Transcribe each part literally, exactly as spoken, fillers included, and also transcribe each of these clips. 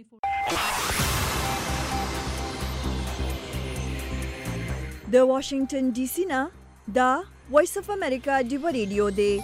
د واشنگټن ډي سي نه دا وایس اف امریکا ډیو ریډیو دی.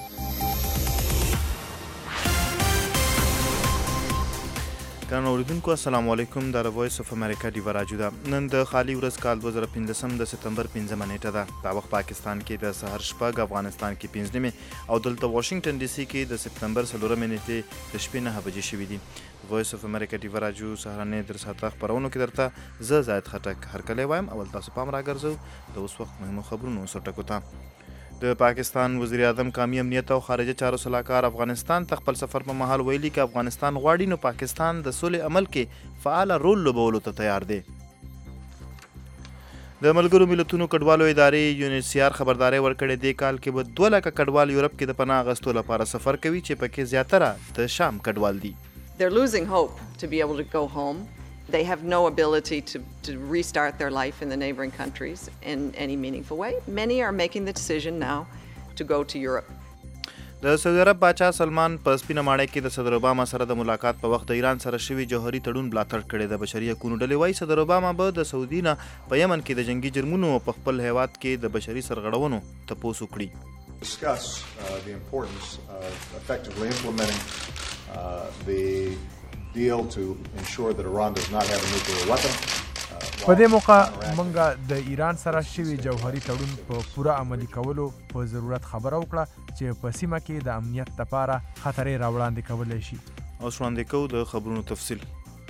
ګران اوریدونکو السلام علیکم. د وایس اف امریکا ډیو راډیو ده. نن د خالی ورځ کال دوه زره پنځم د سپتمبر پنځمه نیټه ده. دا وخت پاکستان کې د سحر شپږ، افغانستان کې پنځه نیمې او دلته واشنگټن ډي سي کې د سپتمبر څلورمې نیټې د شپې نهه بجې شوي دي. وایس اف امریکا ډیو راډیو سهارنۍ در ساعته خپرونو کې درته زه زاید خټک هرکلی وایم. اول تاسو پام راګرځو د اوس وخت مهمو خبرونو سرټکو ته. د پاکستان وزیر اعظم قومي امنیت او خارجه چارو سلاکار افغانستان ته خپل سفر په مهال ویلي چې افغانستان غواړي نو پاکستان د سولې عمل کې فعال رول لوبولو ته تیار دی. د ملګرو ملتونو کډوالو ادارې یونیسیار خبرداري ورکړې دی کال کې به دوه لکه کډوال یورپ کې د پناه اخیستو لپاره سفر کوي چې پکې زیاتره د شام کډوال دي. They're losing hope to be able to go home. They have no ability to, to restart their life in the neighboring countries in any meaningful way. Many are making the decision now to go to Europe. د سعودي عرب باچا سلمان په سپینه ماڼۍ کې د صدر اوباما سره د ملاقات په وخت د ایران سره شوي جوهري تړون ملاتړ کړی. د بشري حقوقو ډلې وایي صدر اوباما به د سعودي نه په یمن کې د جنگي جرمونو په خپل هیواد کې د بشري سرغړونو تپوس وکړي. Discuss uh, the importance of effectively implementing uh, the deal to ensure that Iran does not have a nuclear weapon. په دې موقع موږ د ایران سره شوي جوهري تړون په پوره عملي کولو په ضرورت خبره وکړه چې په سیمه کې د امنیت لپاره خطرې راوړاندې کولی شي. اوس وړاندې کوو د خبرونو تفصیل.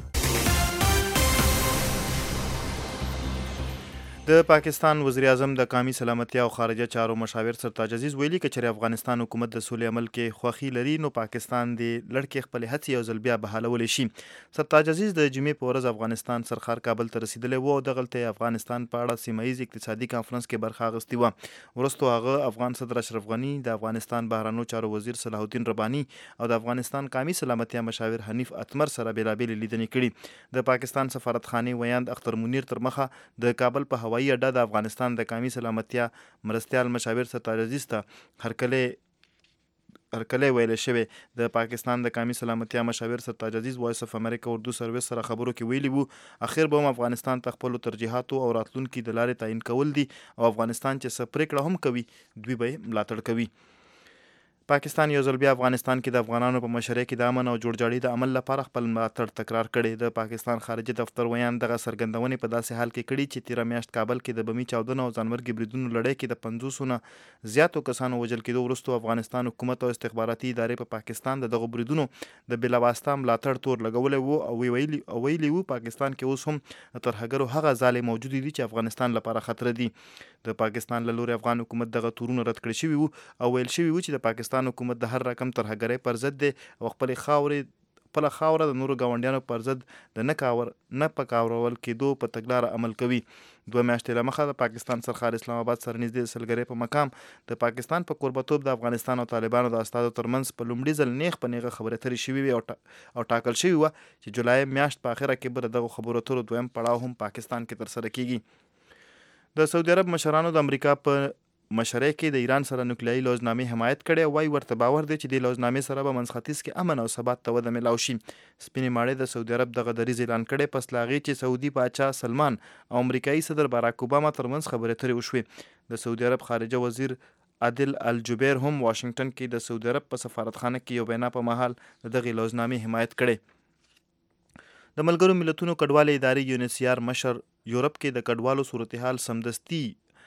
د پاکستان وزیر اعظم د قومي سلامتیا او خارجه چارو مشاور سرتاج عزیز ویلي که چېرې افغانستان حکومت د سولې عمل کې خوښي لري نو پاکستان د لړکې خپلې هڅې یو ځل بیا بحالولی شي. سرتاج عزیز د جمعې په ورځ افغانستان سرخار کابل ته رسېدلی و او دغلته افغانستان په اړه سیمه ییز اقتصادي کانفرنس کې برخه اخیستې وه. وروستو هغه افغان صدر اشرف غني، د افغانستان بهرنیو چارو وزیر صلاح الدین رباني او د افغانستان قومي سلامتیا مشاور حنیف اتمر سره بېلابېلې لیدنې کړي. د پاکستان سفارتخانې ویاند اختر منیر تر مخه د کابل په هوایي اډه د افغانستان د قومي سلامتیا مرستیال مشاور سرتاج عزیز ته هرکلی هرکلی ویلی شوی. د پاکستان د قومي سلامتیا مشاور سرتاج عزیز وایس اف امریکا اردو سرویس سره خبرو کې ویلي وو اخر به هم افغانستان ته خپلو ترجیحاتو او راتلونکي د لارې تعیین کول دي او افغانستان چې څه پرېکړه هم کوي دوی به یې ملاتړ کوي. پاکستان یو ځل بیا افغانستان کې د افغانانو په مشرۍ کې د امن او جوړجاړي د عمل لپاره خپل ملاتړ تکرار کړی. د پاکستان خارجه دفتر ویان دغه څرګندونې په داسې حال کې کړي چې تیره میاشت کابل کې د بمي چاودنو او ځانمرګي بریدونو لړۍ کې د پنځوسو نه زیاتو کسانو وژل کېدو وروسته افغانستان حکومت او استخباراتي ادارې په پاکستان د دغو بریدونو د بلاواسطه ملاتړ تور لګولی و او ویلي او ویلي وو پاکستان کې اوس هم د ترهګرو هغه ځالې موجودې دي چې افغانستان لپاره خطر دي. د پاکستان له لوري افغان حکومت دغه تورونه رد کړي شوي وو او ویل شوي وو چې د پاکستان حکومت د هر رقم ترهګرۍ پر ضد دی او خپلې خاورې خپله خاوره د نورو ګاونډیانو پر ضد د نه کاور نه په کاورول کېدو په تګلاره عمل کوي. دوه میاشتې له مخه د پاکستان سرخار اسلام آباد سره نږدې د سلګرۍ په مقام د پاکستان په کوربتوب د افغانستان او طالبانو د استازو ترمنځ په لومړي ځل نیغ په نیغه خبرې اترې شوي وي او ټاکل شوي وه چې جولای میاشت په اخره کې به د دغو خبرو اترو دویم پړاو هم پاکستان کې ترسره کیږي. د سعودي عرب مشرانو د امریکا په مشرۍ کې د ایران سره نوکلیایي لوزنامې حمایت کړی. وایي ورته باور دی چې د لوزنامې سره به منځ ختیځ کې امن او ثبات ته وده میلاو شي. سپینې ماڼۍ د سعودي عرب دغه دریځ اعلان کړی پس له هغې چې سعودي باچا سلمان او امریکایي صدر باراک اوباما ترمنځ خبرې اترې وشوې. د سعودي عرب خارجه وزیر عادل الجبیر هم واشنگټن کې د سعودي عرب په سفارتخانه کې یو وینا په مهال د دغې لوزنامې حمایت کړی. د ملګرو ملتونو کډوالې ادارې یونیسیار مشر یورپ کې د کډوالو صورتحال سمدستي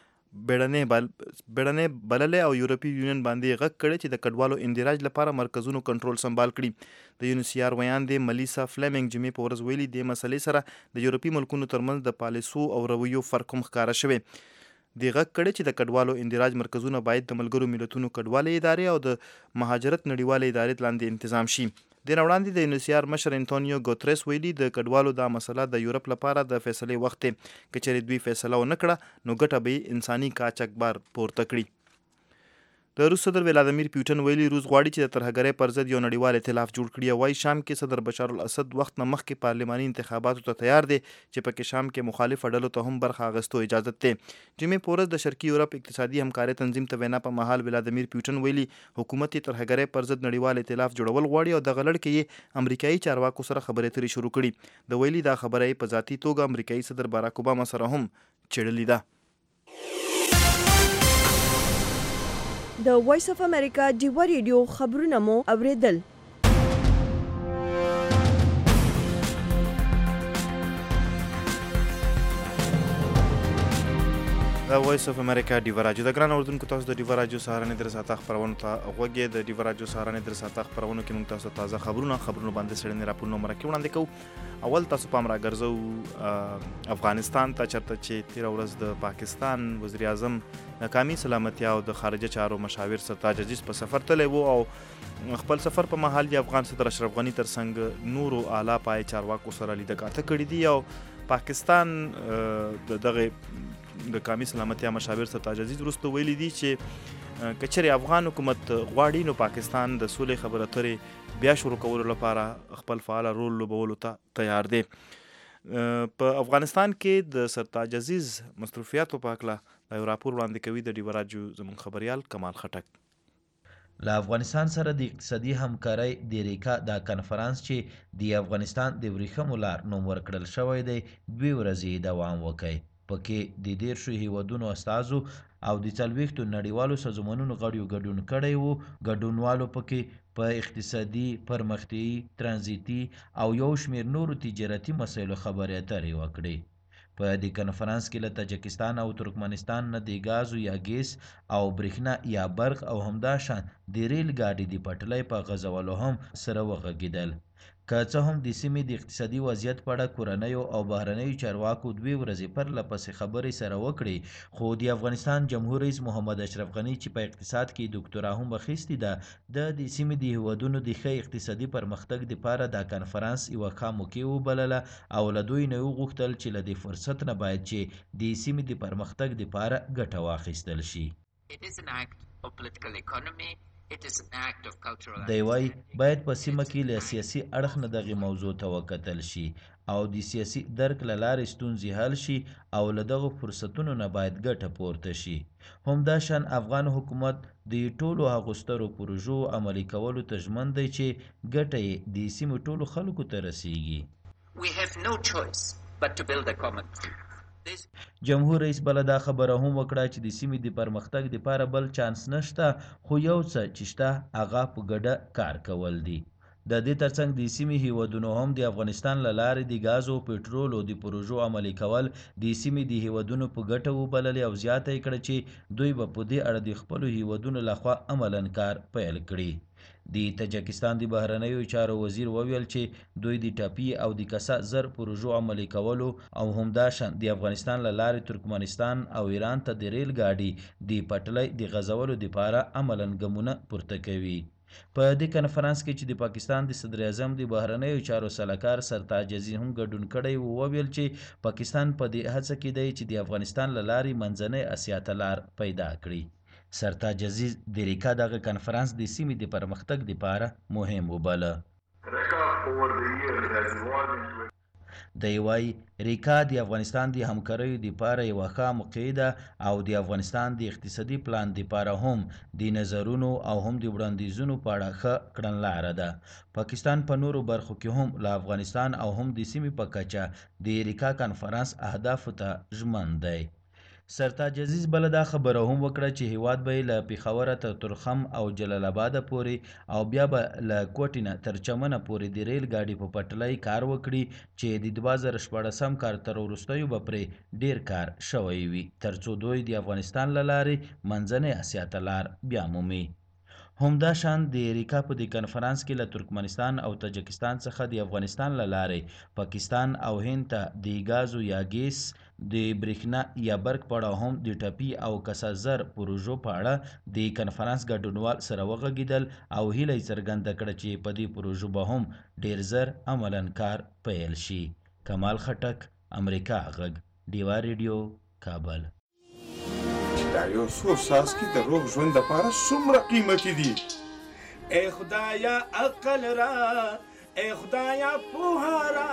بیړنۍ بللې او یورپي یونین باندې غږ کړی چې د کډوالو اندراج لپاره مرکزونو کنټرول سمبال کړي. د یونیسیار ویاندې ملیسا فلیمنګ جمعې په ورځ ویلي دې مسلې سره د یورپي ملکونو ترمنځ د پالیسو او رویو فرق هم ښکاره شوی. دې غږ کړی چې د کډوالو اندراج مرکزونه باید د ملګرو ملتونو کډوالې ادارې او د مهاجرت نړیوالې ادارې لاندې تنظیم شي. د نه وړاندې د یونیسیار مشر انټونیو ګوتریس ویلي د کډوالو دا مسله د یورپ لپاره د فیصلې وخت دی. که چېرې دوی فیصله ونه کړه نو ګټه به یې انساني قاچاقبر پورته کړي. د روس صدر ولادیمیر پیوټن ویلي روس غواړي چې د ترهګرۍ پر ضد یو نړیوال ائتلاف جوړ کړي. وایي شام کې صدر بشار الاسد وخت نه مخکې پارلماني انتخاباتو ته تیار دی چې پکې شام کې مخالف ډلو ته هم برخه اخیستو اجازه ده. جمعې په ورځ د شرقي یورپ اقتصادي همکارۍ تنظیم ته وینا په مهال ولادیمیر پیوټن ویلي حکومت یې ترهګرۍ پر ضد نړیوال ائتلاف جوړول غواړي او دغه لړ کې یې امریکایي چارواکو سره خبرې اترې شروع کړي. د ویلي دا خبره یې په ذاتي توګه امریکایي صدر باراک اوباما سره هم چړلې ده. د وایس اف امریکا ډیوا ریډیو خبرونه مو اوریدل. د وایس اف امریکا ډیوا راډیو د ګران اردوونکو تاسو د ډیوا راډیو سهارنۍ در ساعته خپرونو ته غوږ یې. د ډیوا راډیو سهارنۍ در ساعته خپرونو کې موږ تاسو تازه خبرونه خبرونه باندې څېړنې راپورونه مرکې وړاندې کوو. اول تاسو پام راګرځو افغانستان ته چېرته چې تېره ورځ د پاکستان وزیر اعظم ناکامي سلامتیا او د خارجه چارو مشاور سرتاج عزیز په سفر تللی و او خپل سفر په مهال د افغان صدر اشرف غني ترڅنګ نورو اعلی پای چارواکو سره لیده کاته کړي دي او پاکستان د دغه د کامي سلامتیا مشاور سرتاج عزیز وروسته ویلي دي چې که چېرې افغان حکومت غواړي نو پاکستان د سولې خبرې اترې بیا شروع کولو لپاره خپل فعاله رول لوبولو ته تیار دی. په افغانستان کې د سرتاج عزیز مصروفیاتو په هکله یو راپور وړاندې کوي د ډیوا راډیو زموږ خبریال کمال خټک. له افغانستان سره د اقتصادي همکارۍ د ریکا دا کنفرانس چې د افغانستان د ورېښمو لار نوم ورکړل شوی دی دوې ورځې دوام وکړي. پکې د دیرشو هیوادونو استازو او د څلوېښتو نړیوالو سازمانونو غړیو ګډون کړی و. ګډونوالو پکې په اقتصادي، پرمختیایي، ترانزیتي او یو شمېر نورو تجارتي مسایلو خبرې اترې وکړې. په دې کنفرانس کې له تاجکستان او ترکمنستان نه د ګازو یا ګیس او برېښنا یا برق او همداشان د ریل ګاډي د پټلۍ په غځولو هم سره وغږېدل. که څه هم د سیمې د اقتصادي وضعیت په اړه کورنیو او بهرنیو چارواکو دوې ورځې پرله پسې خبرې سره وکړې، خو د افغانستان جمهور رئیس محمد اشرف غني چې په اقتصاد کې ډاکټورا هم اخیستې ده، د د سیمې د هیوادونو د ښه اقتصادي پرمختګ دپاره دا کنفرانس یوه ښه موقع وبلله او له دوی نه وغوښتل چې له دې فرصت نه باید چې د سیمې د پرمختګ دپاره ګټه واخیستل شي. دی وایي باید په سیمه کې له سیاسي اړخ نه دغې موضوع ته وکتل شي او د سیاسي درک له لارې ستونزې حل شي او له دغو فرصتونو نه باید ګټه پورته شي. همداشان افغان حکومت د ټولو هغو سترو پروژو عملي کولو ته ژمن دی چې ګټه یې د سیمې ټولو خلکو ته رسیږي. جمهور رئیس بله دا خبره هم وکړه چې د سیمې د پرمختګ دپاره بل چانس نشته، خو یو څه چې شته هغه په ګډه کار کول دي. د دې ترڅنګ د سیمې هیوادونو هم د افغانستان له لارې د ګاز او پټرول او د پروژو عملي کول د سیمې د هیوادونو په ګټه وبللې او زیاته یې کړه چې دوی به په دې اړه د خپلو هیوادونو لخوا عملاً کار پیل کړي. د تاجکستان د بهرنیو چارو وزیر وویل چې دوی د ټاپي او د کسا زر پروژو عملي کولو او همداشان د افغانستان له لارې ترکمنستان او ایران ته د ریل ګاډي د پټلۍ د غځولو دپاره عملاً ګامونه پورته کوي. په دې کنفرانس کې چې د پاکستان د صدر اعظم د بهرنیو چارو سلاکار سرتاج عزیز هم ګډون کړی و، وویل چې پاکستان په دې هڅه کې دی چې د افغانستان له لارې منځنۍ اسیا ته لار پیدا کړي. سرتاج عزیز د ریکا دغه کنفرانس د سیمې د پرمختګ دپاره مهم وبله. دی وایي ریکا د افغانستان د همکاریو دپاره یوه ښه موقع ده او د افغانستان د اقتصادي پلان دپاره هم د نظرونو او هم د وړاندیزونو په اړه ښه کړنلاره ده. پاکستان په نورو برخو کې هم له افغانستان او هم د سیمې په کچه د ریکا کنفرانس اهدافو ته ژمن دی. سرتاج عزیز بله دا خبره هم وکړه چې هیواد به یې له پېښوره تر تورخم او جلال آباده پورې او بیا به له کوټې نه تر چمنه پورې د ریل ګاډي په پټلۍ کار وکړي چې د دوه زره شپاړسم کال تر وروستیو به پرې ډیر کار شوی وي تر څو دوی د افغانستان له لارې منځنۍ اسیا ته لار بیا مومي. همداشان د ریکا په دې کنفرانس کې له ترکمنستان او تاجکستان څخه د افغانستان له لارې پاکستان او هند ته د ګازو یا ګیس د برېښنا یا برق په اړه هم د ټاپي او کسا زر پروژو په اړه د کنفرانس ګډونوال سره وغږېدل او هیله یې څرګنده کړه چې په دې پروژو به هم ډیر زر عملاً کار پیل شي. کمال خټک، امریکا غږ، ډیوا ریډیو، کابل. دا یو څو څاڅکي د روغ ژوند دپاره څومره قیمتي دي. ای خدایا عقل را، ای خدایا پوهه را.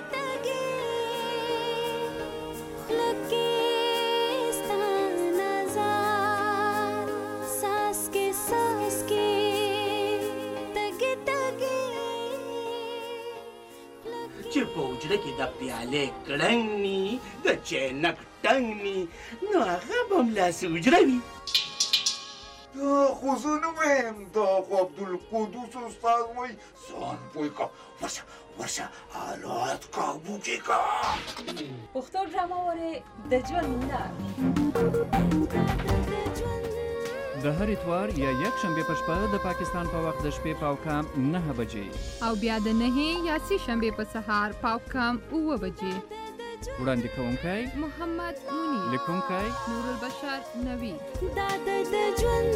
چې په حجره کې د پیالې کړنګ ني، د چینک ټنګ ني، نو هغه به هملاسې حجره وي. دا خو زه نه وایم، دا خو عبدالقدوس استاد وایي. ځان پوه کړه، ورشه ورشه حالات قابو کې کړه. پښتو ډرامه وارې د ژوند لار د هر اتوار یا یک شنبه په شپه د پاکستان په وخت د شپې پاو کم نه بجې او بیا د نهې یا سې شنبه په سهار پاو کم اوه بجې. وړاندې کوونکی محمد منیر، لیکونکی نور البشر نوی. دا د ژوند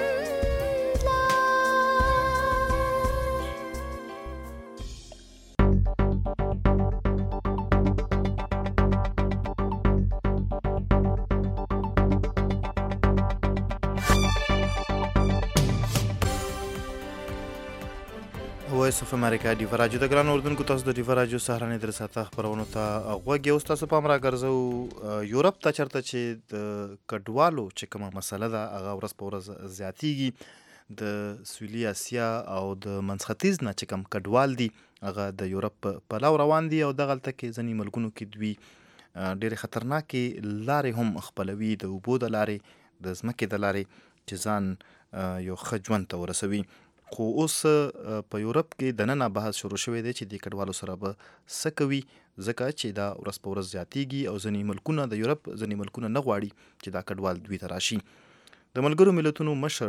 وایس اف امریکا ډیو راجو د ګران اردوونکو تاسو د ډیو راجو سهارنې در ساته خبرونو ته غوږ یو تاسو پام را ګرځو یورپ ته چرته چې د کډوالو چې کومه مسله ده هغه ورځ په ورځ زیاتیږي. د سویلي اسیا او د منځ ختیځ نه چې کوم کډوال دي هغه د یورپ په لور روان دي او دغلته کې ځینې ملکونو کې دوی ډېرې خطرناکې لارې هم خپلوي، د اوبو د لارې، د ځمکې د لارې، چې ځان یو ښه ژوند ته ورسوي. خو اوس په یورپ کې دننه بحث شروع شوی دی چې د کډوالو سره به څه کوي، ځکه چې دا ورځ په ورځ زیاتیږي او ځینې ملکونه د یورپ ځینې ملکونه نه غواړي چې دا کډوال دوی ته راشي. د ملګرو ملتونو مشر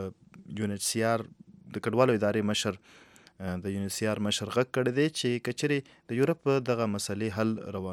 یو ان ایچ سی آر د کډوالو ادارې مشر د یو ان ایچ سی آر مشر غږ کړی دی چې کچرې د یورپ دغه مسلې حل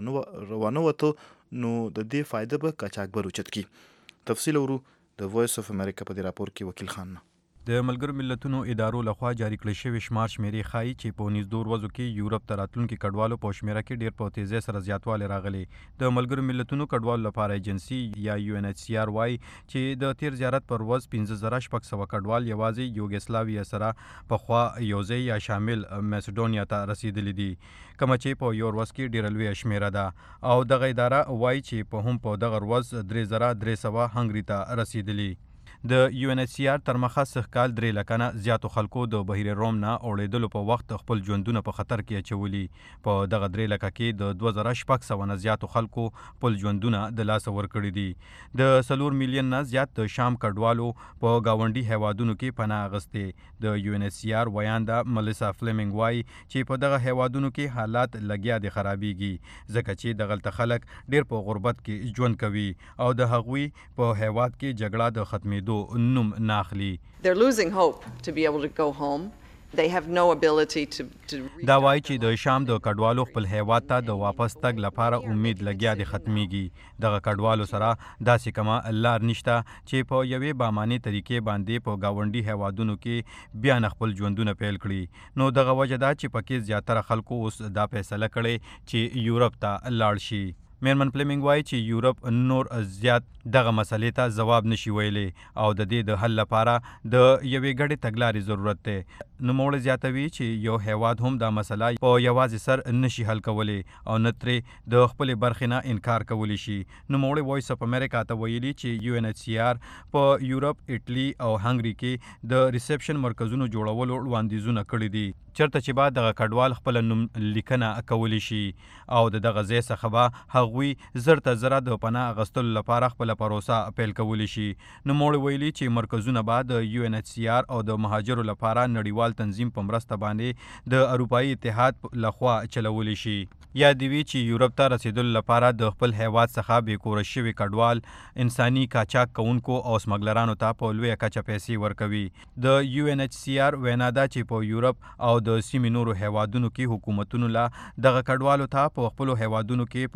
روانه وته نو د دې فایده به قاچاقبر اوچت کی. تفصیل ورو د وایس اف امریکا په دې راپور کې وکیل خان نه. د ملګرو ملتونو ادارو لخوا جاری کړل شوی شمار شمیرې ښایي چې په نږدې ورځو کې یورپ ته راتلونکي کډوالو په شمیره کې ډېر په تیزۍ سره زیاتوالی راغلی. د ملګرو ملتونو کډوالو لپاره ایجنسي یا یو ان ایچ سی آر وایي چې د تیر زیارت پر ورځ پنځه زره شپږ سوه کډوال یوازې یوګسلاویا سره پخوا یوځای یا شامل میسیډونیا ته رسیدلی دي، کومه چې په یو ورځ کې ډېره لویه شمیره ده. او دغه اداره وایي چې په هم په دغه ورځ درې زره درې سوه هنګري ته رسیدلی. د یو ان ایچ سی آر تر مخه سږ کال درې لکه نه زیاتو خلکو د بحیر روم نه اوړېدلو په وخت خپل ژوندونه په خطر کې اچولي. په دغه درې لکه کې د دوه زره شپږ سوه نه زیاتو خلکو خپل ژوندونه د لاسه ورکړي دي. د څلور میلیون نه زیات د شام کډوالو په ګاونډي هیوادونو کې پناه اخیستې. د یو ان ایچ سی آر ویانده ملیسا فلیمنګ وایي چې په دغه هیوادونو کې حالات لګیا دي خرابېږي، ځکه چې دغلته خلک ډېر په غربت کې ژوند کوي او د هغوی په هیواد کې جګړه د ختمېدو نوم ناخلی. They're losing hope to be able to go home. They have no ability to to دا وایي چې د شام د کډوالو خپل هیواد ته د واپس تګ لپاره امید لګیا دی ختمیږي. دغه کډوالو سره داسې کومه لار نشته چې په یوې بامانې طریقې باندې په ګاونډي هیوادونو کې بیا نه خپل ژوندونه پیل کړي. نو دغه وجه ده چې پکې زیاتره خلکو اوس دا فیصله کړې چې یورپ ته لاړ شي. میرمن فلیمنګ وایي چې یورپ نور زیات دغه مسلې ته ځواب نشي ویلی او د دې د حل لپاره د یوې ګډې تګلارې ضرورت دی. نوموړی زیاتوي چې یو هیواد هم دا مسله په یوازې سر نشي حل کولی او نه ترې د خپلې برخې نه انکار کولی شي. نوموړی وایس اف امریکا ته ویلي چې یو ان ایچ سی آر په یورپ، ایټلي او هنګري کې د ریسپشن مرکزونو جوړولو وړاندیزونه کړي دي، چرته چې به دغه کډوال خپل نوم لیکنه کولی شي او د دغه ځای څخه به هغوی زر ته زره د پناه اخیستلو لپاره خپله پروسه پیل کولی شي. نوموړی ویلي چې مرکزونه به د یو ان ایچ سی آر او د مهاجرو لپاره نړیوال تنظیم په مرسته باندې د اروپایي اتحاد لخوا چلولی شي. یا دی وی چې یورپ ته رسیدلو لپاره د خپل هیواد څخه بېکوره شوي کډوال انساني قاچاق کوونکو او سمګلرانو ته په لویه کچه پیسې ورکوي. د یو ان ایچ سی آر وینا ده چې په یورپ او د سیمې نورو هیوادونو کې حکومتونو له دغه کډوالو ته په خپلو هیوادونو کې په قانون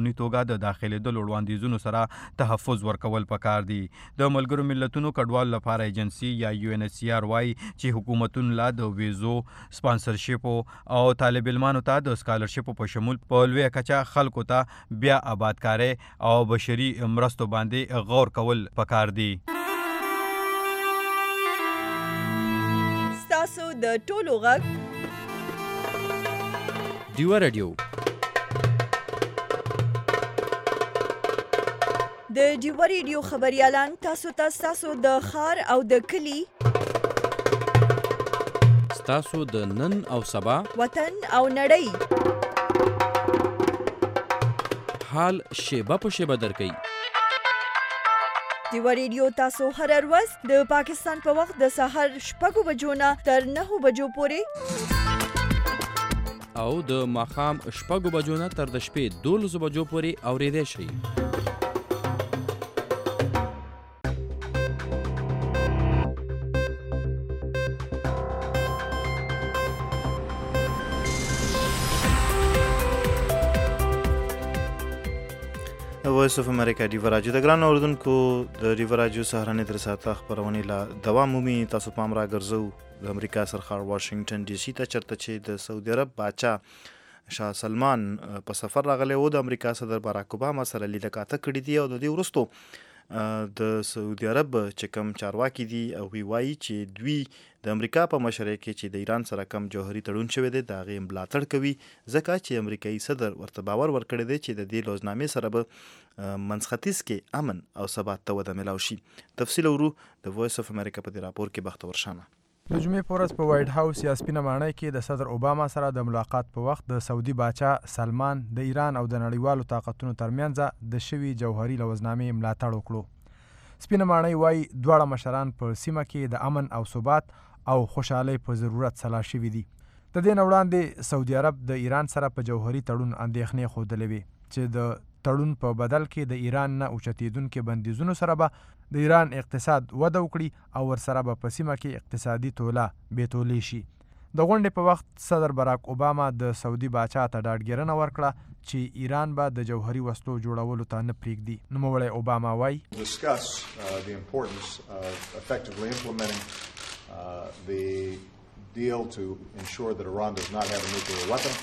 قانوني توګه د داخلېدلو وړاندیزونو سره تحفظ ورکول پکار دي. د ملګرو ملتونو کډوالو لپاره ایجنسي یا یو ان ایچ سی آر وایي چې حکومتونو لا د ویزو سپانسرشیپو او طالب علمانو ته د سکالرشیپو په شمول په لویه کچه خلکو ته بیا آبادکارۍ او بشري مرستو باندې غور کول پکار دي. ستاسو د ټولو غږ ډیوه رادیو د ډیوه رادیو خبريالان تاسو ته ستاسو د ښار او د کلي ستاسو د نن او سبا وطن او نړۍ حال شیبه په شیبه درکوي. ډیوه رادیو تاسو هر ورځ د پاکستان په وخت د سهار شپږو بجو نه تر نهو بجو پورې او د ماښام شپږو بجو نه تر د شپې دولسو بجو پورې اورېدی شئ. وایس اف امریکا ډیوه راډیو د ګران اوردونکو د ډیوه راډیو سهارنۍ در ساعته خپرونې لا دوام مومي. تاسو پام را ګرځو د امریکا سرخار واشنگټن ډي سي ته چرته چې د سعودي عرب باچا شاه سلمان په سفر راغلی و. د امریکا صدر باراک اوباما سره لیدکاته کړې دي او د دې وروستو د سعودي عرب چې کوم چارواکي دي او وی وایي چې دوی د امریکا په مشرۍ کې چې د ایران سره کم جوهري تړون شوی دی د هغې ملاتړ کوي ځکه چې امریکایي صدر ورته باور ورکړی دی چې د دې لوزنامې سره به منځ ختیځ کې امن او ثبات ته وده میلاو شي. تفصیل ورو د وایس اف امریکا په دې راپور کې بختور شانه. د جمعې په ورځ په وایټ هاوس یا سپینه ماڼۍ کې د صدر اوباما سره د ملاقات په وخت د سعودي باچا سلمان د ایران او د نړیوالو طاقتونو ترمنځ د شوي جوهري لوزنامې ملاتړ وکړو. سپینه ماڼۍ وایي دواړه مشران په سیمه کې د امن او ثبات او خوشحالۍ په ضرورت سلا شوي دي. د دې نه وړاندې سعودي عرب د ایران سره په جوهري تړون اندېښنې ښودلې وې چې د تړون په بدل کې د ایران نه اوچتېدونکو بندیزونو سره به د ایران اقتصاد وده وکړي او ورسره به په سیمه کې اقتصادي توله بېتولې شي. د غونډې په وخت صدر باراک اوباما د سعودي باچا ته ډاډګیرنه ورکړه چې ایران به د جوهري وسلو جوړولو ته نه پرېږدي. نوموړی اوباما وایي discuss uh, the importance of effectively implementing uh, the deal to ensure that Iran does not have a nuclear weapon.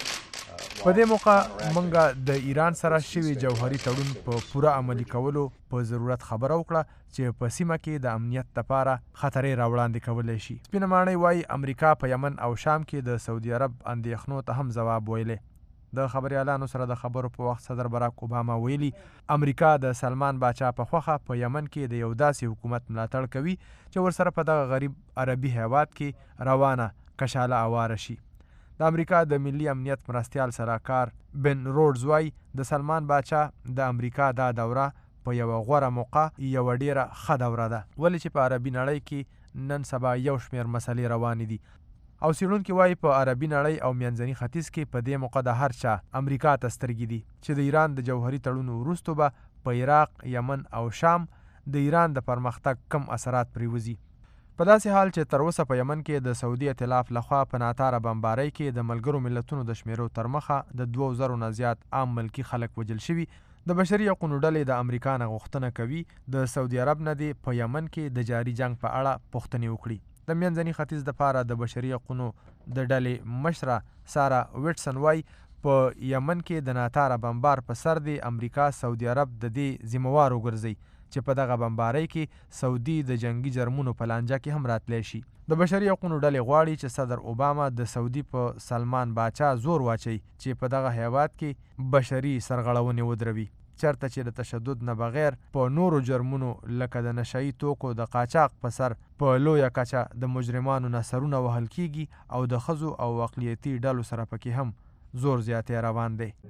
په دې موقع موږ د ایران سره شوي جوهري تړون په پوره عملي کولو په ضرورت خبره وکړه چې په سیمه کې د امنیت لپاره خطرې راوړاندې کولی شي. سپینه ماڼۍ وایي امریکا په یمن او شام کې د سعودي عرب اندېښنو ته هم ځواب ویلی. د خبریالانو سره د خبرو په وخت صدر باراک اوباما ویلي امریکا د سلمان باچا په خوښه په یمن کې د یو داسې حکومت ملاتړ کوي چې ورسره په دغه غریب عربي هیواد کې روانه کشاله اواره شي. د امریکا د ملي امنیت مرستیال سلاکار بن رودز وایي د سلمان باچا د امریکا دا دوره په یوه غوره موقع یوه ډیره ښه دوره ده ولې چې په عربي نړۍ کې نن سبا یو شمېر مسلې روانې دي او څېړونکي وایي په عربي نړۍ او منځني ختیځ کې په دې موقع د هر چا امریکا ته سترګې دي چې د ایران د جوهري تړون وروستو به په عراق، یمن او شام د ایران د پرمختګ کم اثرات پرېوځي. په داسې حال چې تر اوسه په یمن کې د سعودي ائتلاف لخوا په ناتاره بمبارۍ کې د ملګرو ملتونو د شمیرو تر مخه د دوو زرو نه زیات عام ملکي خلک وژل شوي، د بشري حقونو ډلې د امریکا نه غوښتنه کوي د سعودي عرب نه دې په یمن کې د جاري جنگ په اړه پوښتنې وکړي. د منځني ختیځ دپاره د بشري حقونو د ډلې مشره سارا ویټسن وایي په یمن کې د ناتاره بمبار په سر دی امریکا سعودي عرب د دې ذمهوار وګرځي چې په دغه بمبارۍ کې سعودي د جنگي جرمونو په لانجه کې هم راتلی شي. د بشري حقونو ډلې غواړي چې صدر اوباما د سعودي په سلمان باچا زور واچي چې په دغه هیواد کې بشري سرغړونې ودروي چېرته چې د تشدد نه بغیر په نورو جرمونو لکه د نشهیي توکو د قاچاق په سر په لویه کچه د مجرمانو نه سرونه وهل کیږي او د ښځو او اقلیتي ډلو سره پکې هم زور زیاتی روان دی.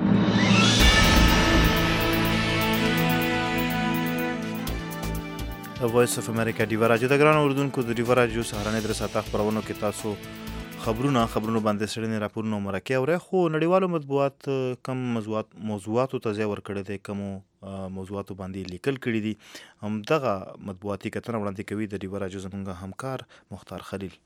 وایس اف امریکا ډیوه راډیو د ګران اردوونکو د ډیوه راډیو سهارنۍ در ساعته خپرونو کې تاسو خبرونه خبرونو باندې څېړنې راپورونه مرکې اورئ خو نړیوالو مطبوعات کم موضوعات موضوعاتو ته ځای ورکړی دی کمو موضوعاتو باندې لیکل کړي دي همدغه مطبوعاتي کتنه وړاندې کوي د ډیوه راډیو زموږ همکار مختار خلیل.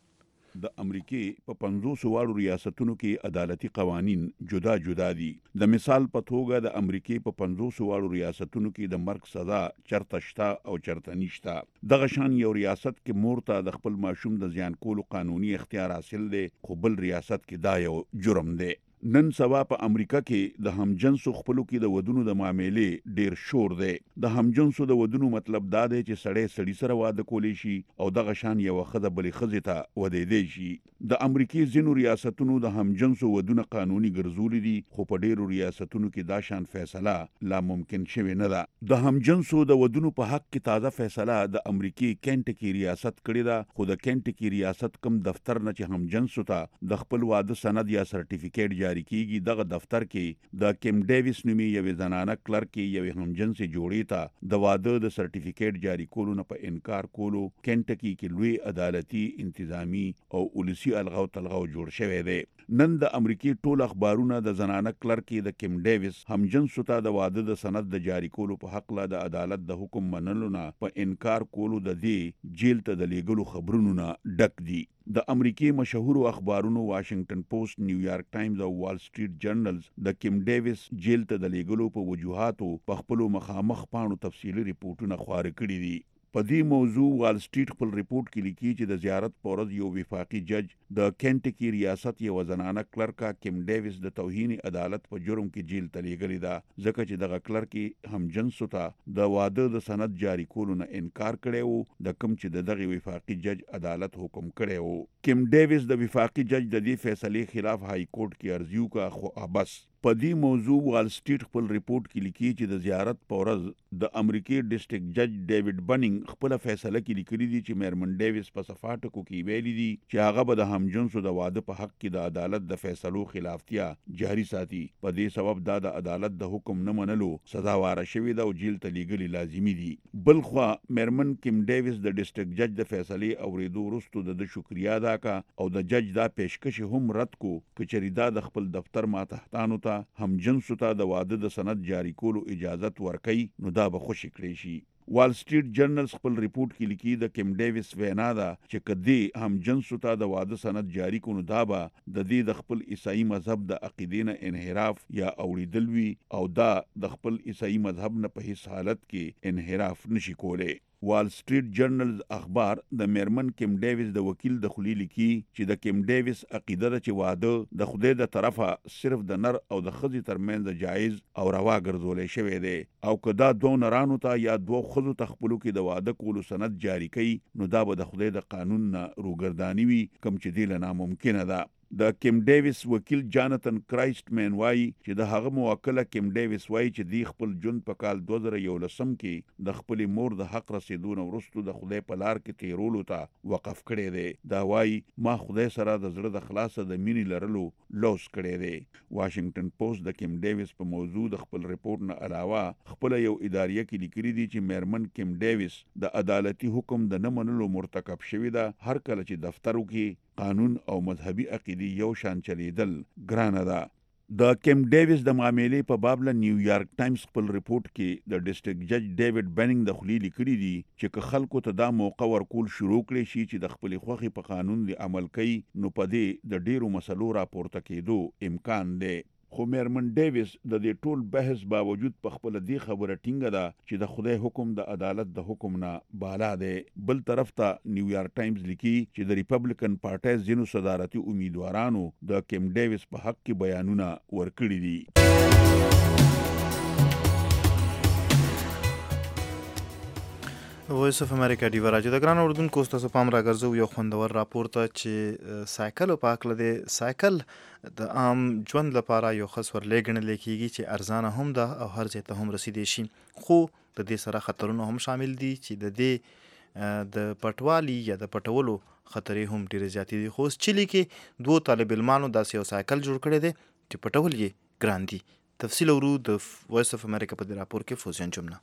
د امریکې په پنځوس واړو ریاستونو کې عدالتي قوانین جدا جدا دي. د مثال په توګه د امریکې په پنځوس واړو ریاستونو کې د مرګ سزا چرته شته او چرته نشته. دغه شان یو ریاست کې مور ته د خپل ماشوم د زیان کولو قانوني اختیار حاصل دی، خو بل ریاست کې دا یو جرم دی. نن سبا په امریکا کې د همجنسو خپلو کې د ودونو د معاملې ډیر شور دی. د همجنسو د ودونو مطلب دا دی چې سړی سړي سره واده کولی شي او دغه شان یوه ښځه بلې ښځې ته ودېدی شي. د امریکې ځینو ریاستونو د همجنسو ودونه قانوني ګرځولي دي، خو په ډیرو ریاستونو کې دا شان فیصله لا ممکن شوې نه ده. د همجنسو د ودونو په حق کې تازه فیصله د امریکې کینټکی ریاست کړې ده، خو د کینټکی ریاست کم دفتر نه چې همجنسو ته د خپل واده سند یا سرټیفیکیټ جاری کیږي، دغه دفتر کې د کیم ډیویس نومي یوې زنانه کلرک یوې همجنسې جوړې ته د واده د سرټیفیکیټ جاری کولو نه په انکار کولو کینټکی کې لوی عدالتي، انتظامی او ولسي الغاو تلغاو جوړ شوی دی. نن د امریکې ټول اخبارونه د زنانه کلرک د کیم ډیویس همجنسو ته د واده د سند د جاری کولو په حق لا د عدالت د حکم منلو نه په انکار کولو د دې جیل ته د لیږلو خبرونو نه ډک دي. د امریکې مشهورو اخبارونو واشنگټن پوسټ، نیویارک ټایمز او وال سټریټ جرنلز د کیم ډیویس جیل ته د لیږلو په وجوهاتو په خپلو مخامخ پاڼو تفصیلي ریپورټونه خواره کړي دي. په دې موضوع وال سټریټ خپل ریپورټ کې لیکي چې د زیارت په ورځ یو وفاقي جج د کینټکی ریاست یوه زنانه کلرکه کیم ډیویس د توهین عدالت په جرم کې جیل ته لیږلې ده، ځکه چې دغه کلرکي همجنسو ته د واده د سند جاری کولو نه انکار کړی و، د کوم چې د دغه وفاقي جج عدالت حکم کړی و. کیم ډیویس د وفاقي جج د دې فیصلې خلاف های کورټ کې عرضي وکړه، خو بس. په دې موضوع وال سټریټ خپل ریپورټ کې لیکي چې د زیارت په ورځ د امریکې ډسټرکټ جج ډیوډ بننګ خپل فیصله کې لیکلي دي چې میرمن ډیویس په صفاټکو کې ویلي دي چې هغه به د همجنسو د واده په حق کې د عدالت د فیصلو خلافتیا جاري ساتي. په دې سبب دا د عدالت د حکم نه منلو سزاواره شوې ده او جیل ته لیږلي لازمي دي. بل خوا میرمن کیم ډیویس د ډسټرکټ جج د فیصلې اورېدو وروسته د ده شکریا ادا کړه او د جج دا پیشکش هم رد کو که چېرې دا د خپل دفتر ماتحتانو ته همجنسو ته د واده د سند جاری کولو اجازت ورکوي، نو دا به خوشي کړی شي. وال سټریټ جرنلز خپل ریپورټ کې لیکي د کیم ډیویس وینا ده چې که دې همجنسو ته د واده سند جاری کړو، نو دا به د دې د خپل عیسائی مذهب د عقیدې نه انحراف یا اوړېدل وي او دا د خپل عیسائی مذهب نه په هیڅ حالت کې انحراف نشي کولی. وال سټریټ جرنلز اخبار د میرمن کیم ډیویس د وکیل د خولي لیکي چې د کیم ډیویس عقیده ده چې واده د خدای د طرفه صرف د نر او د ښځې ترمنځ جایز او روا ګرځولی شوی دی، او که دا دوه نرانو ته یا دوه ښځو ته خپلو کې د واده کولو سند جاری کوي، نو دا به د خدای د قانون نه روګرداني وي، کوم چې دې له ناممکنه ده. د کیم ډیویس وکیل جانتن کرایسټ مین وایي چې د هغه موکله کیم ډیویس وایي چې دی خپل ژوند په کال دوه زره یولسم کې د خپلې مور د حق رسېدو نه وروسته د خدای په لار کې تیرولو ته وقف کړی دی. دا وایي ما خدای سره د زړه د خلاصه د مینې لرلو لوس کړی دی. واشنگټن پوسټ د کیم ډیویس په موضوع د خپل ریپورټ نه علاوه خپله یو اداریه کې لیکلي دي چې میرمن کیم ډیویس د عدالتي حکم د نه منلو مرتکب شوې ده، هر کله چې دفترو کې قانون او مذهبي عقیدې یو شان چلیدل ګرانه ده. د کیم ډیویس د معاملې په باب له نیویارک ټایمز خپل ریپورټ کې د ډسټرکټ جج ډیوډ بننګ د خولي لیکلي دي چې که خلکو ته دا موقع ورکول شروع کړي شي چې د خپلې خوښې په قانون دی عمل کوي، نو په دې د ډیرو مسلو راپورته کېدو امکان دی. خو میرمن ډیویس د دې ټول بحث باوجود په خپل دې خبره ټینګه ده چې د خدای حکم د عدالت د حکم نه بالا دی. بل طرف ته نیویارک ټایمز لیکي چې د ریپبلیکن پارټۍ ځینو صدارتي امیدوارانو د کیم ډیویس په حق کې بیانونه ورکړي دي. وایس اف امریکا ډیو راجو د ګران اردوونکو ستاسو پام راګرځو یو خوندور راپور ته چې سایکل په هکله دی. سایکل د عام ژوند لپاره یو ښه سورلی ګڼلی کېږي چې ارزانه هم ده او هر ځای ته هم رسیدی شي، خو د دې سره خطرونه هم شامل دي چې د دې د پټوالي یا د پټولو خطرې هم ډېرې زیاتې دي. خو اوس چیلي کې دوو طالب علمانو داسې یو سایکل جوړ کړی دی چې پټول یې ګران دي. تفصیل ورو د وایس اف امریکا په دې راپور کې فوزیان جمله.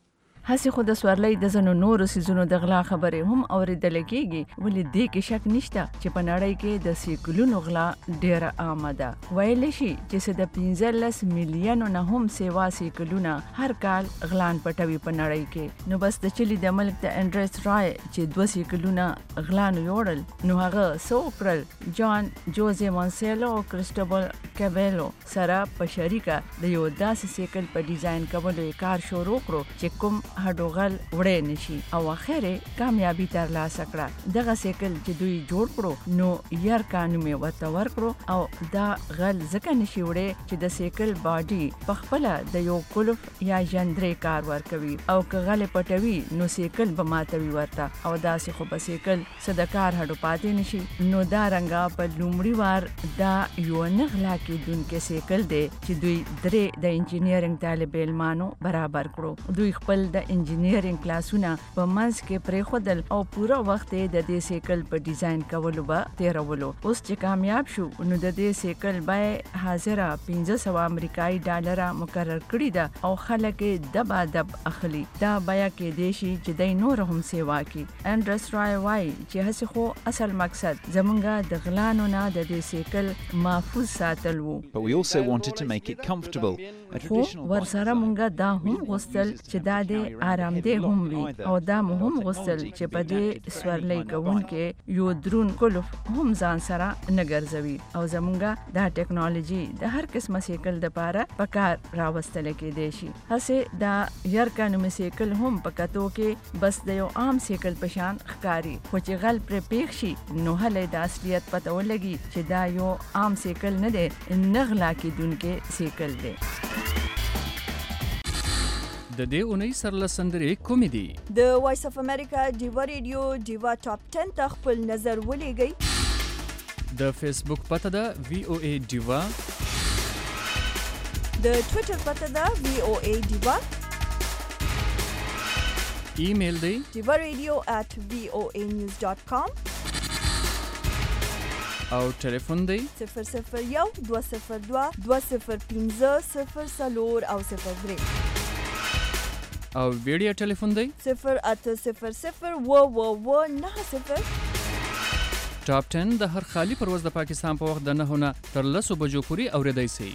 هسې خو د سورلۍ د ځینو نورو سیزونو د غلا خبرې هم اورېدل کېږي، ولې دې کې شک نشته چې په نړۍ کې د سیکلونو غلا ډېره عامه ده. ویلی شي چې څه د پنځلس میلیونو نه هم سیوا سیکلونه هر کال غلان پټوي په نړۍ کې. نو بس د چلی د ملک د انډریس رای چې دوه سیکلونه غلانو یوړل، نو هغه څه وکړل؟ جان جوزې مونسیلو او کرسټوبل کابیلو سره په شریکه د یو داسې سیکل په ډیزاین کولو یې کار شروع کړو چې کوم هډوغل وړی نشي، او اخر یې کامیابي ترلاسه کړه. دغه سیکل چې دوی جوړ کړو نو یرکا نوم یې ورته ورکړو، او دا غل ځکه نشي وړی چې د سیکل باډي په خپله د یو کلف یا ژندرې کار ورکوي، او که غلې پټوي نو سیکل به ماتوي ورته، او داسې خو به سیکل څه د کار هډو پاتې نشي. نو دا رنګه په لومړي وار دا یو نه غلا کېدونکی سیکل دی چې دوی درې د انجینیرینګ طالب علمانو برابر کړو. دوی خپل د انجینیرینګ کلاسونه په منځ کې پرېښودل او پوره وخت یې د دې سیکل په ډیزاین کولو به تېرولو. اوس چې کامیاب شو نو د دې سیکل بیه حاضره پنځه سوه امریکایي ډالره مقرر کړې ده، او خلک یې دبا دب اخلي. دا بیه کېدی شي چې دی نور هم سیوا کړي. انډریس رای وایي چې هسې خو اصل مقصد زمونږ د غلانو نه د دې سیکل محفوظ ساتل وو، But we also wanted to make it comfortable. خو ورسره مونږ دا هم غوښتل چې دا د آرامدې هم وي، او دا مو هم غوښتل چې په دې سورلۍ کوونکې یو درون کلف هم ځان سره نه ګرځوي، او زمونږ دا ټیکنالوژي د هر قسمه سیکل دپاره په کار راوستلی کېدی شي. هسې دا یرکا نومې سیکل هم په کتو کې بس د یو عام سیکل په شان ښکاري، خو چې غل پرې پیښ شي نو هلی د اصلیت پته ولګي چې دا یو عام سیکل نه دی، نه غلا کېدونکی سیکل دی. د دې اونۍ سرله سندرې کومې دي؟ د وایس اف امریکا ډیوا ریډیو ډیوا ټاپ ټن ته خپل نظر ولېږئ. د فیسبوک پته ده وی او ای ډیوا، د ټویټر پته ده وی او ای ډیوا، ایمیل دی ډیوا ریډیو at وی او ای نیوز ډاټ کام، او ټلیفون دی صفر صفر یو دوه صفر دوه دوه صفر پنځه صفر څلور او صفر درې، او ویډیو ټلیفون دی صفر اته صفر صفر اوه اوه اوه نهه صفر. ټاپ ټن د هر خالی پرواز د پاکستان په وخت د نهو نه تر لسو بجو پورې اورېدی سئ.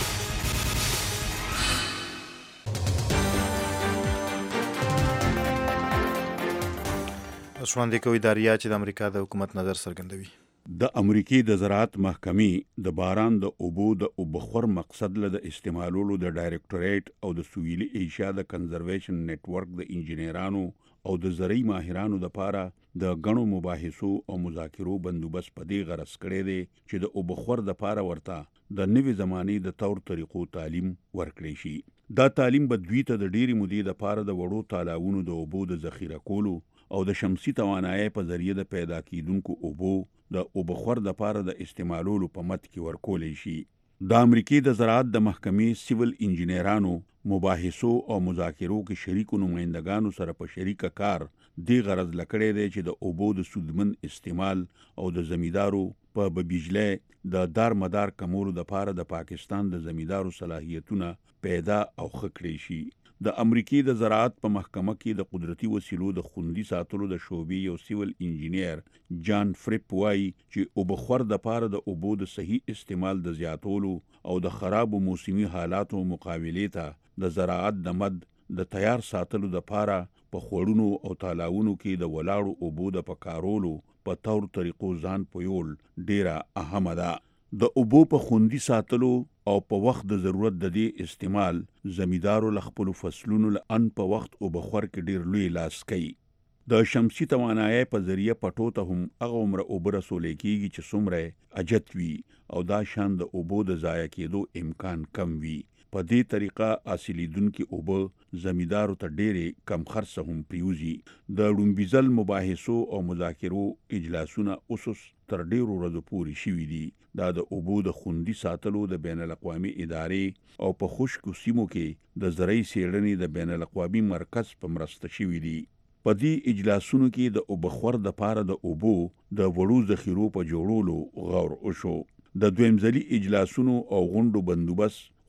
شواندې کوي داریا چې د امریکا د حکومت نظر څرګندوي. د امریکې د زراعت محکمې د باران د اوبو د اوبخور مقصد له د استعمالولو د ډایرکټوریټ او د سویلي ایشیا د کنزرویشن نیټورک د انجینرانو او د زرعي ماهرانو لپاره د غنو مباحثو او مذاکرو بندوبست په دې غرض کړی دی چې د اوبخور لپاره ورته د نوې زمانې د طور طریقو تعلیم ورکړی شي. دا تعلیم به دوی ته د ډېرې مودې لپاره د وړو تالابونو د اوبو د ذخیره کولو او د شمسي توانایۍ په ذریعه د پیدا کیدونکو اوبو د اوبخور لپاره د استعمالولو په مد کې ورکولی شي. د امریکې د زراعت د محکمې سیول انجینرانو مباحثو او مذاکرو کې شریکو نمایندګانو سره په شریکه کار دې غرض لکړی دی چې د اوبو د سودمن استعمال او د زمیندارو په بجلی د دار مدار کمولو لپاره د پاکستان د زمیندارو صلاحیتونه پیدا او ښه کړی شي. د امریکې د زراعت په محکمه کې د قدرتي وسیلو د خوندي ساتلو د شعبې یو سیول انجینیر جان فریپ وایي چې اوبخور دپاره د اوبو د صحیح استعمال د زیاتولو او د خرابو موسمي حالاتو مقابلې ته د زراعت د مد د تیار ساتلو دپاره په خوړونو او تالابونو کې د ولاړو اوبو د پکارولو په طور طریقو ځان پویول ډیره اهمه ده. د اوبو په خوندي ساتلو او په وخت د ضرورت د دې استعمال زمیندارو له خپلو فصلونو له ان په وخت اوبخور کې ډیر لوی لاس کوي. د شمسي توانایۍ په ذریعه پټو ته هم هغه عمره اوبه رسولی کېږي چې څومره اجت وي او دا شان د اوبو د ضایع کېدو امکان کم وي. په دې طریقه حاصلیدونکي اوبه زمیندارو ته ډېرې کم خرڅه هم پریوزي. د لومبیزل مباحثو او مذاکرو اجلاسونه اوسوس تر ډېرو ورځو پورې شوي دي. دا د اوبو د خوندي ساتلو د بین الاقوامي ادارې او په خشکو سیمو کې د زرعي څېړنې د بین الاقوامي مرکز په مرسته شوي دي. په دې اجلاسونو کې د اوبخور دپاره د اوبو د وړو ذخیرو په جوړولو غور وشو. د دویم ځلي اجلاسونو او غونډو بندوبست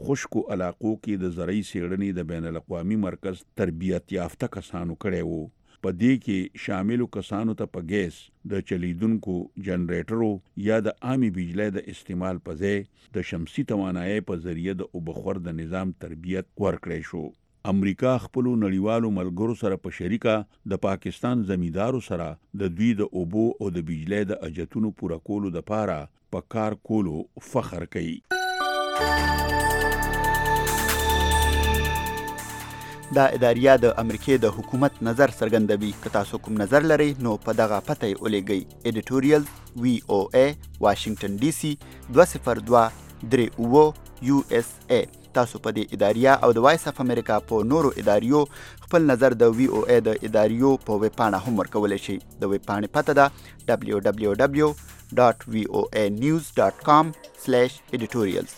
خشکو علاقو کې د زرعي څېړنې د بین الاقوامي مرکز تربیت یافته کسانو کړی وو. په دې کې شاملو کسانو ته په ګیس د چلیدونکو جنریټرو یا د عامي بجلی د استعمال په ځای د شمسي توانایي په ذریعه د اوبخور د نظام تربیت ورکړی شو. امریکا خپلو نړیوالو ملګرو سره په شریکه د پاکستان زمیندارو سره د دوی د اوبو او د بجلی د اجتونو پوره کولو لپاره په کار کولو فخر کوي. دا اداریه د امریکای د حکومت نظر څرګندوي. که تاسو کوم نظر لرئ نو په دغه پته یې ولیږئ. ایډیټوریال وی او ای واشنگټن ډي سي دوه صفر دوه درې اووه یو اس ای. تاسو په دې اداریه او د وایس اف امریکا په نورو اداریو خپل نظر د وی او ای د اداریو په ویب پاڼه هم ورکولی شئ. د ویب پاڼې پته ده دبلیو دبلیو دبلیو ډاټ وی او ای نیوز ډاټ کام سلیش ایډیټوریالز.